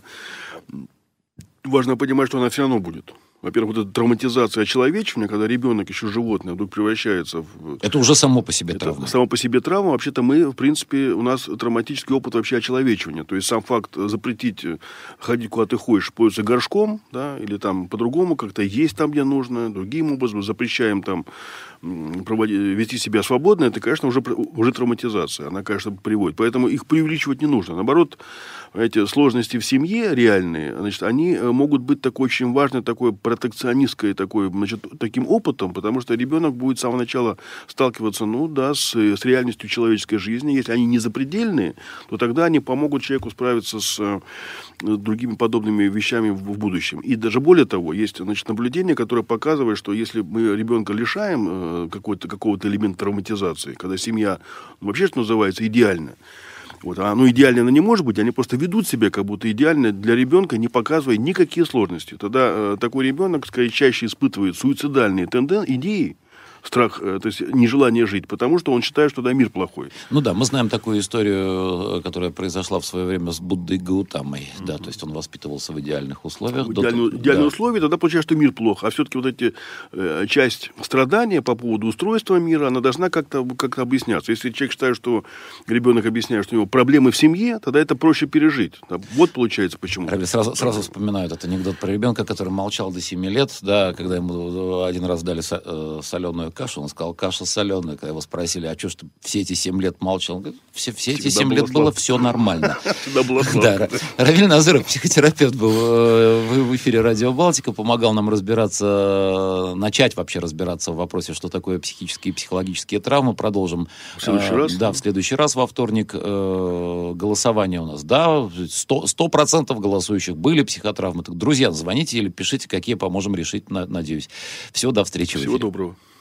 важно понимать, что она все равно будет. Во-первых, вот эта травматизация очеловечивания, когда ребенок, еще животное, вдруг превращается в... Это уже само по себе это травма. Само по себе травма. Вообще-то мы, в принципе, у нас травматический опыт вообще очеловечивания. То есть сам факт запретить ходить куда ты хочешь, пользоваться горшком, да, или там по-другому как-то есть там, где нужно, другим образом запрещаем там проводить, вести себя свободно, это, конечно, уже, уже травматизация. Она, конечно, приводит. Поэтому их преувеличивать не нужно. Наоборот, эти сложности в семье реальные, значит, они могут быть такой очень важной, такой протекционистской, такой, значит, таким опытом, потому что ребенок будет с самого начала сталкиваться, ну да, с, с реальностью человеческой жизни. Если они не запредельные, то тогда они помогут человеку справиться с другими подобными вещами в, в будущем. И даже более того, есть, значит, наблюдение, которое показывает, что если мы ребенка лишаем э, какой-то, какого-то элемента травматизации, когда семья, ну, вообще, что называется, идеальна. Вот, а ну, идеально она не может быть, они просто ведут себя как будто идеально для ребенка, не показывая никакие сложности. Тогда э, такой ребенок, скорее, чаще испытывает суицидальные тенденции, идеи, страх, то есть нежелание жить, потому что он считает, что да, мир плохой. Ну да, мы знаем такую историю, которая произошла в свое время с Буддой Гаутамой. Mm-hmm. Да, то есть он воспитывался в идеальных условиях. В идеальные, до... идеальные да. условия, тогда получается, что мир плох. А все-таки вот эти э, часть страдания по поводу устройства мира, она должна как-то, как-то объясняться. Если человек считает, что ребенок объясняет, что у него проблемы в семье, тогда это проще пережить. Вот получается почему. Равиль, сразу, сразу вспоминаю этот анекдот про ребенка, который молчал до семи лет, да, когда ему один раз дали со, э, соленую кашу, он сказал, каша соленая. Когда его спросили, а что ж ты все эти семь лет молчал? Он говорит, все, все эти семь лет было все нормально. Всегда было сладко. Равиль Назыров, психотерапевт, был в эфире Радио Балтика, помогал нам разбираться, начать вообще разбираться в вопросе, что такое психические и психологические травмы. Продолжим. В следующий раз? Да, в следующий раз во вторник. Голосование у нас, да, сто процентов голосующих были психотравмы. Так, друзья, звоните или пишите, какие поможем решить, надеюсь. Всего до встречи. Всего доброго.